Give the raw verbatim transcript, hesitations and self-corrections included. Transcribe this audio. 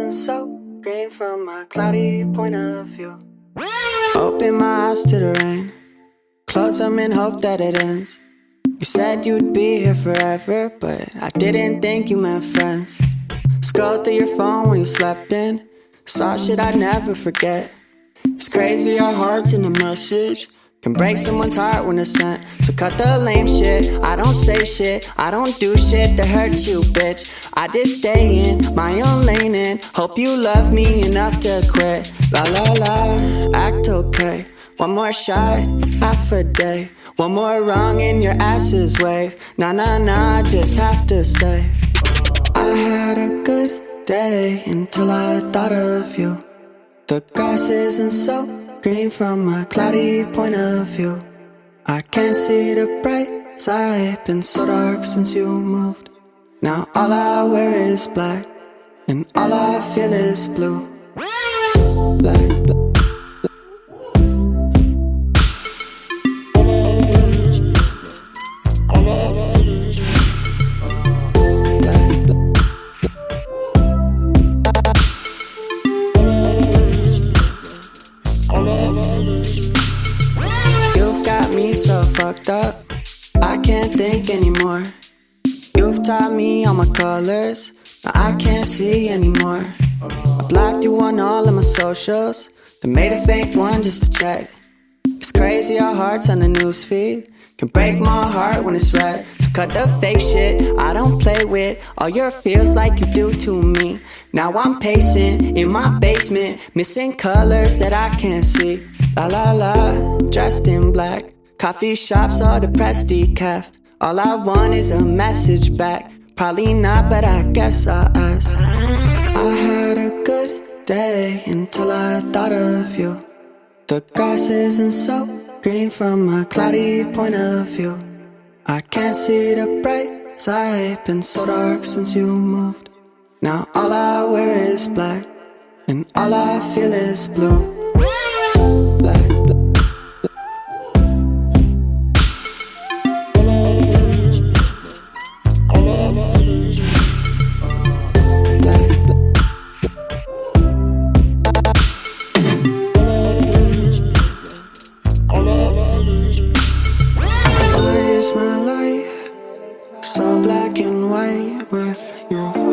isn't so green from my cloudy point of view. Open my eyes to the rain, close them and hope that it ends. You said you'd be here forever, but I didn't think you meant friends. Scrolled through your phone when you slept in, saw shit I'd never forget. It's crazy how hearts in a message can break someone's heart when they're sent. So cut the lame shit, I don't say shit, I don't do shit to hurt you, bitch. I just stay in my own lane and hope you love me enough to quit. La la la, act okay. One more shot, half a day. One more wrong and your asses wave. Nah nah nah, just have to say I had a good day until I thought of you. The grass isn't so green from a cloudy point of view. I can't see the bright side, been so dark since you moved. Now all I wear is black, and all I feel is blue. Black, black. So fucked up, I can't think anymore. You've taught me all my colors, now I can't see anymore. I blocked you on all of my socials, then made a fake one just to check. It's crazy how hearts on the newsfeed can break my heart when it's red. So cut the fake shit, I don't play with all your feels like you do to me. Now I'm pacing in my basement, missing colors that I can't see. La la la, dressed in black, coffee shops all depressed decaf. All I want is a message back. Probably not, but I guess I'll ask. I had a good day until I thought of you. The grass isn't so green from a cloudy point of view. I can't see the bright side, been so dark since you moved. Now all I wear is black, and all I feel is blue. Black, black. So black and white with you.